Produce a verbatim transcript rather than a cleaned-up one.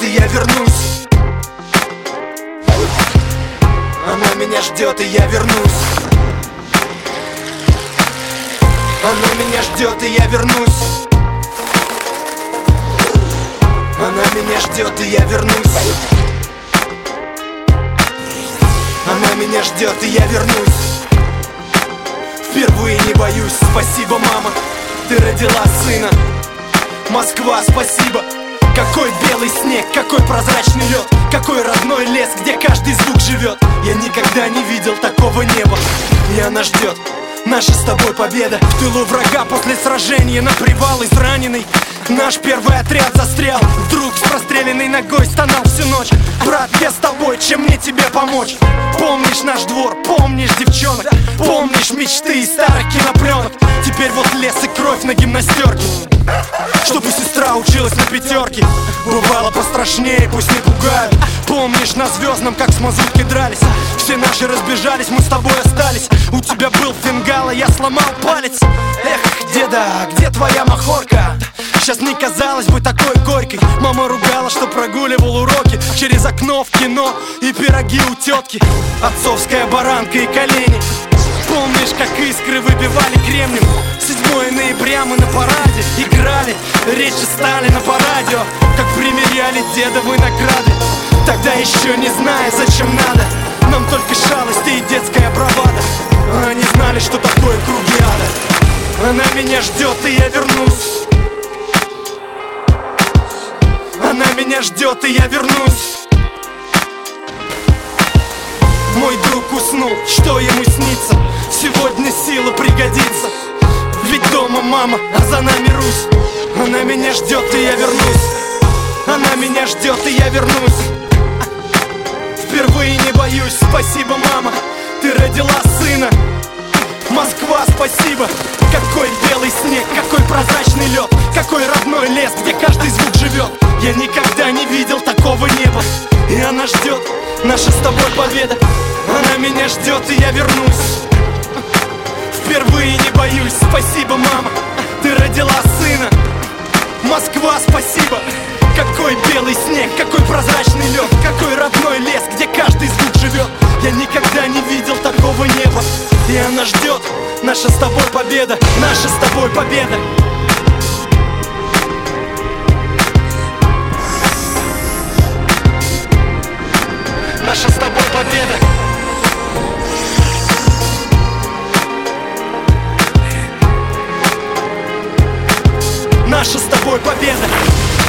и я вернусь. Она меня ждет, и я вернусь. Она меня ждет, и я вернусь. Она меня ждет, и я вернусь. Она меня ждет, и я вернусь. Впервые не боюсь, спасибо, мама, ты родила сына. Москва, спасибо. Какой белый снег, какой прозрачный лед, какой родной лес, где каждый звук живет. Я никогда не видел такого неба, и она ждет. Наша с тобой победа. В тылу врага после сражения на привал израненный наш первый отряд застрял. Вдруг с простреленной ногой стонал всю ночь. Брат, я с тобой, чем мне тебе помочь? Помнишь наш двор, помнишь девчонок, помнишь мечты из старых кинопленок. Теперь вот лес и кровь на гимнастерке, чтобы сестра училась на пятерке. Бывало пострашнее, пусть не пугают. Помнишь на Звездном, как с мазуткой дрались? Все наши разбежались, мы с тобой остались. У тебя был фингал, а я сломал палец. Эх, деда, где твоя махорка? Сейчас не казалось бы такой горькой. Мама ругала, что прогуливал уроки через окно в кино и пироги у тетки. Отцовская баранка и колени. Помнишь, как искры выбивали кремнем? седьмое ноября мы на параде играли речи Сталина по радио, как примеряли дедовы награды. Тогда еще не зная, зачем надо, нам только шалости и детская бравада. Они знали, что такое круги ада. Она меня ждет, и я вернусь. Она меня ждет, и я вернусь. Мой друг уснул, что ему снится? Сегодня сила пригодится. Ведь дома мама, а за нами Русь. Она меня ждет, и я вернусь. Она меня ждет, и я вернусь. Впервые не боюсь, спасибо, мама, ты родила сына. Москва, спасибо. Какой белый снег, какой прозрачный лед, какой родной лес, где каждый звук живет. Я никогда не видел такого неба, и она ждет, наша с тобой победа. Она меня ждет, и я вернусь. Впервые не боюсь, спасибо, мама, ты родила сына. Москва, спасибо. Какой белый снег, какой прозрачный лед, какой родной лес, где каждый звук живет. Я никогда не видел такого неба, и она ждет, наша с тобой победа. Наша с тобой победа. Наша с тобой победа. Наша с тобой победа.